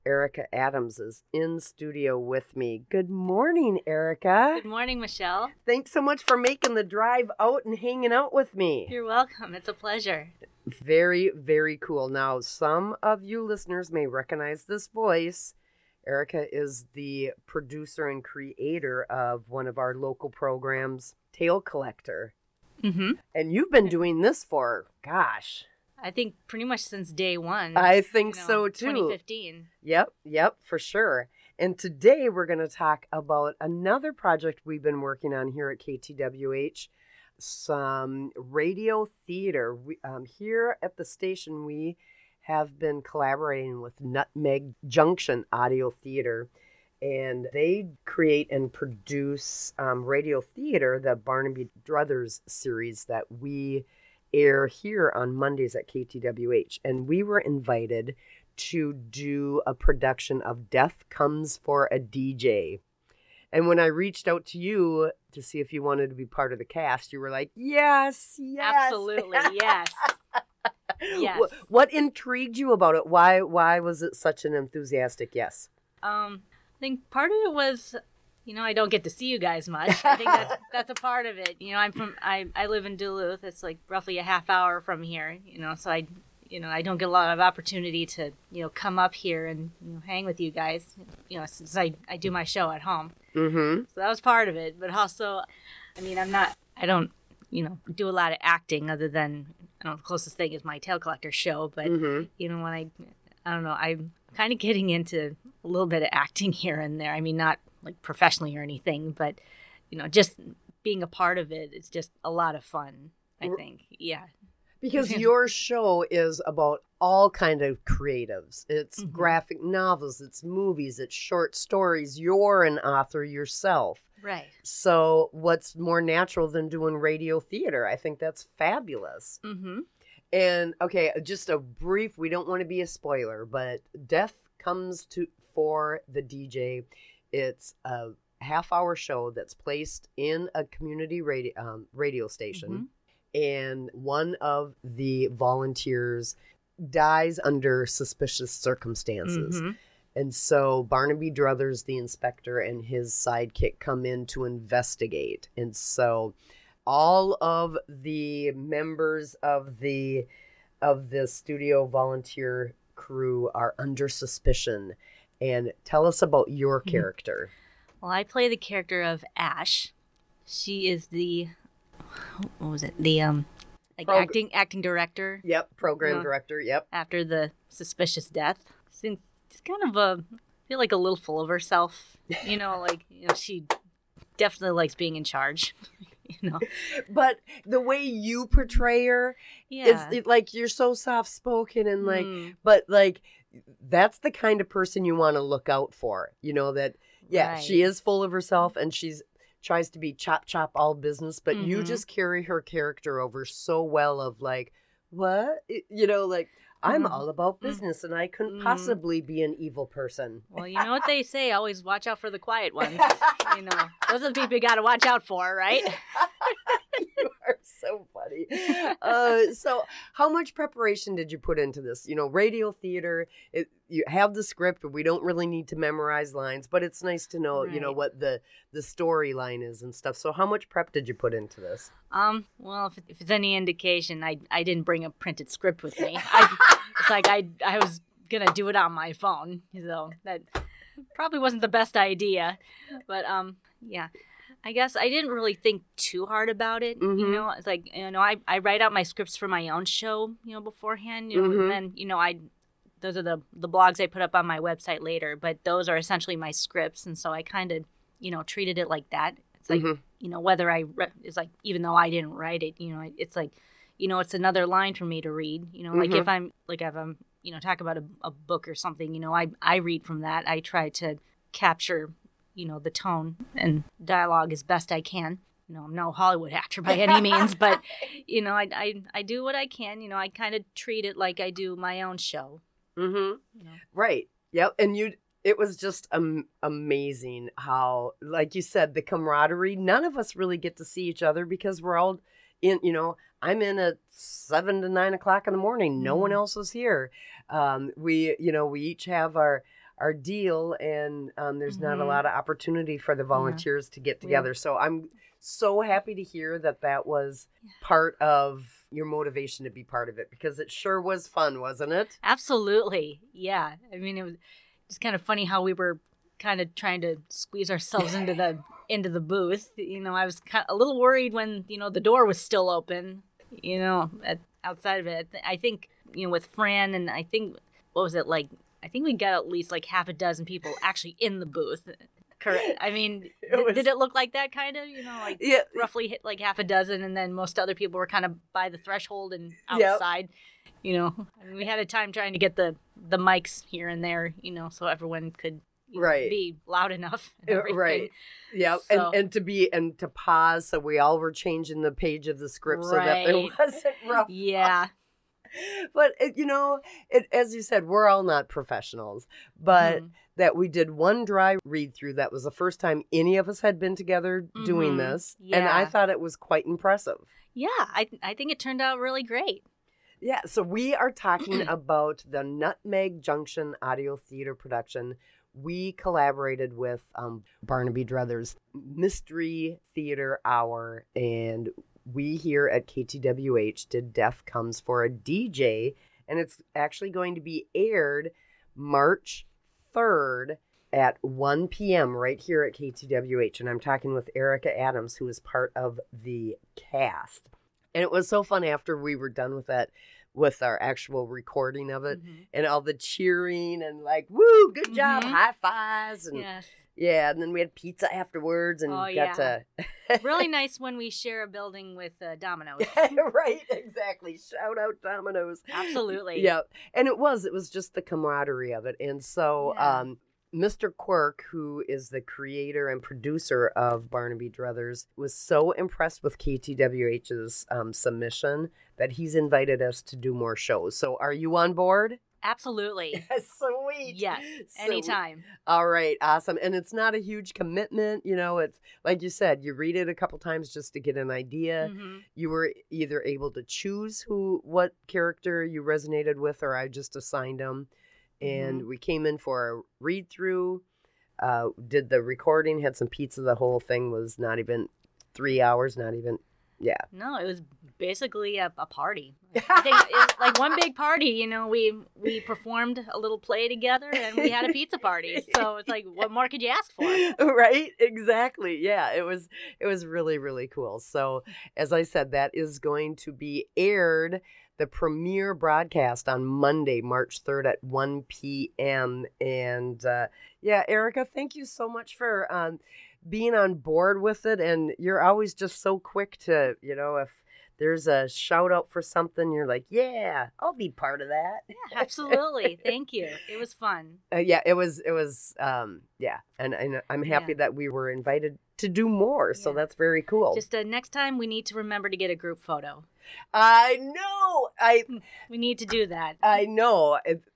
Erica Adams is in studio with me. Good morning, Erica. Good morning, Michelle. Thanks so much for making the drive out and hanging out with me. You're welcome. It's a pleasure. Very, very cool. Now, some of you listeners may recognize this voice. Erica is the producer and creator of one of our local programs, Tale Collector. Mm-hmm. And you've been doing this for, gosh. I think pretty much since day one. I think so too. 2015. Yep, for sure. And today we're going to talk about another project we've been working on here at KTWH, some radio theater. Here at the station, we have been collaborating with Nutmeg Junction Audio Theater, and they create and produce radio theater, the Barnaby Druthers series that we air here on Mondays at KTWH. And we were invited to do a production of Death Comes for a DJ. And when I reached out to you to see if you wanted to be part of the cast, you were like, yes. Absolutely, yes. Yes. What intrigued you about it? Why was it such an enthusiastic yes? I think part of it was, I don't get to see you guys much. I think that's a part of it. I live in Duluth. It's like roughly a half hour from here, so I don't get a lot of opportunity to, come up here and hang with you guys, since I do my show at home. Mm-hmm. So that was part of it. But also, I don't do a lot of acting other than, the closest thing is my Tale Collector show. But, Mm-hmm. when I'm kind of getting into a little bit of acting here and there. I mean, not like professionally or anything, but, just being a part of it, it's just a lot of fun, I think. Yeah. Because your show is about all kind of creatives. It's graphic novels, it's movies, it's short stories. You're an author yourself. Right. So what's more natural than doing radio theater? I think that's fabulous. Mm-hmm. And, okay, just a brief, we don't want to be a spoiler, but Death Comes for the DJ. It's a half-hour show that's placed in a community radio station. Mm-hmm. And one of the volunteers dies under suspicious circumstances. Mm-hmm. And so Barnaby Druthers, the inspector, and his sidekick come in to investigate. And so all of the members of the studio volunteer crew are under suspicion. And tell us about your character. Well, I play the character of Ash. She is the... What was it? The acting director. Yep, program director. Yep. After the suspicious death, she's kind of I feel like a little full of herself. She definitely likes being in charge. But the way you portray her, is like you're so soft spoken and but that's the kind of person you want to look out for. That Right. She is full of herself and she's tries to be chop all business, but you just carry her character over so well of what? I'm all about business and I couldn't possibly be an evil person. Well, you know what they say, always watch out for the quiet ones. Those are the people you got to watch out for, right? You are so funny. So how much preparation did you put into this? Radio theater, you have the script, but we don't really need to memorize lines, but it's nice to know, Right. What the storyline is and stuff. So how much prep did you put into this? Well, if it's any indication, I didn't bring a printed script with me. It's like I was going to do it on my phone, so that probably wasn't the best idea. But, yeah. I guess I didn't really think too hard about it. It's like, I write out my scripts for my own show, beforehand, and then, those are the blogs I put up on my website later, but those are essentially my scripts. And so I kind of, treated it like that. It's like, whether it's like, even though I didn't write it, it's like, it's another line for me to read, like if I'm talk about a book or something, I read from that. I try to capture the tone and dialogue as best I can. I'm no Hollywood actor by any means, but, I do what I can. I kind of treat it like I do my own show. Mm-hmm. Right. Yep. And it was just amazing how, like you said, the camaraderie, none of us really get to see each other because we're all in, I'm in at 7 to 9 o'clock in the morning. No one else is here. We each have our our deal, and there's not a Mhm. lot of opportunity for the volunteers to get together. So I'm so happy to hear that was part of your motivation to be part of it, because it sure was fun, wasn't it? Absolutely. Yeah. I mean, it was just kind of funny how we were kind of trying to squeeze ourselves into the booth. I was a little worried when, the door was still open, outside of it. I think, with Fran, and I think, what was it like? I think we got at least like half a dozen people actually in the booth. Correct. I mean, did it look like that kind of, roughly hit like half a dozen, and then most other people were kind of by the threshold and outside. Yep. I mean, we had a time trying to get the mics here and there, so everyone could be loud enough. Right. Yeah. So, and to pause, so we all were changing the page of the script so that there wasn't rough. Yeah. But, as you said, we're all not professionals, but that we did one dry read through. That was the first time any of us had been together doing this. Yeah. And I thought it was quite impressive. Yeah, I think it turned out really great. Yeah, so we are talking about the Nutmeg Junction audio theater production. We collaborated with Barnaby Druthers Mystery Theater Hour, and we here at KTWH did Death Comes for a DJ, and it's actually going to be aired March 3rd at 1 p.m. right here at KTWH, and I'm talking with Erica Adams, who is part of the cast. And it was so fun after we were done with that, with our actual recording of it, and all the cheering and like, woo, good job, high fives. And yeah, and then we had pizza afterwards and got to... Really nice when we share a building with Domino's. Right, exactly. Shout out Domino's. Absolutely. Yeah, and it was just the camaraderie of it. And so Mr. Quirk, who is the creator and producer of Barnaby Druthers, was so impressed with KTWH's submission that he's invited us to do more shows. So are you on board? Absolutely. Sweet. Yes, anytime. All right, awesome. And it's not a huge commitment. It's like you said, you read it a couple times just to get an idea. You were either able to choose what character you resonated with, or I just assigned them. And we came in for a read through, did the recording, had some pizza. The whole thing was not even 3 hours, not even, yeah. No, it was basically a party. I think it was like one big party. We performed a little play together, and we had a pizza party. So it's like, what more could you ask for? Right, exactly. Yeah, it was really, really cool. So as I said, that is going to be aired, the premiere broadcast, on Monday, March 3rd at 1 p.m. And Erica, thank you so much for being on board with it. And you're always just so quick to, if there's a shout out for something, you're like, yeah, I'll be part of that. Yeah, absolutely. Thank you. It was fun. It was, And I'm happy that we were invited to do more. So that's very cool. Just next time we need to remember to get a group photo. I know. We need to do that. I know.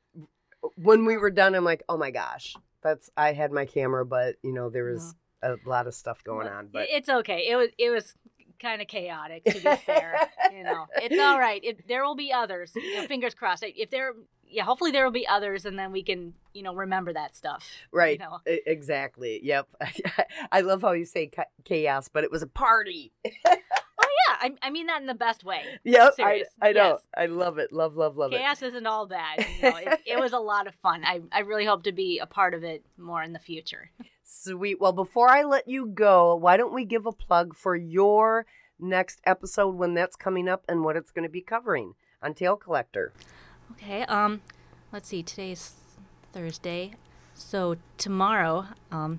When we were done, I'm like, oh my gosh, I had my camera, but there was a lot of stuff going on. But it's okay. It was kind of chaotic, to be fair. It's all right. There will be others. Fingers crossed. Hopefully there will be others, and then we can, remember that stuff. Right. Exactly. Yep. I love how you say chaos, but it was a party. Yeah, I mean that in the best way. Yep, I know. Yes. I love it. Love it. Chaos isn't all bad. It was a lot of fun. I really hope to be a part of it more in the future. Sweet. Well, before I let you go, why don't we give a plug for your next episode, when that's coming up, and what it's going to be covering on Tale Collector? Okay. Let's see. Today's Thursday, so tomorrow, my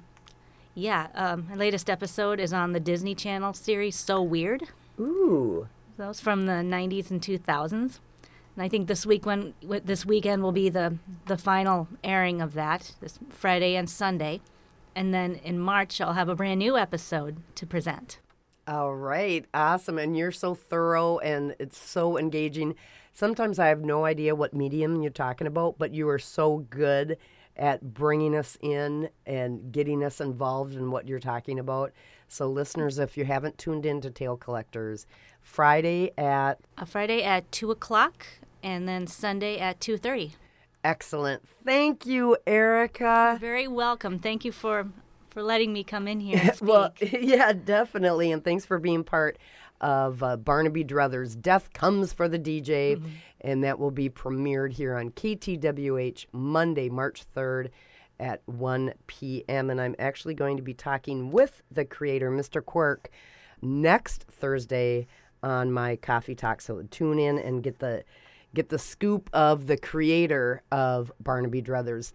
latest episode is on the Disney Channel series So Weird. Ooh. That was from the 90s and 2000s. And I think this weekend will be the final airing of that, this Friday and Sunday. And then in March, I'll have a brand new episode to present. All right. Awesome. And you're so thorough, and it's so engaging. Sometimes I have no idea what medium you're talking about, but you are so good at bringing us in and getting us involved in what you're talking about. So listeners, if you haven't tuned in to Tale Collectors, Friday at 2 o'clock, and then Sunday at 2:30. Excellent. Thank you, Erica. You're very welcome. Thank you for letting me come in here and speak. Well, yeah, definitely. And thanks for being part of Barnaby Druthers' Death Comes for the DJ. And that will be premiered here on KTWH Monday, March 3rd at 1 p.m. And I'm actually going to be talking with the creator, Mr. Quirk, next Thursday on my Coffee Talk. So tune in and get the scoop of the creator of Barnaby Druthers.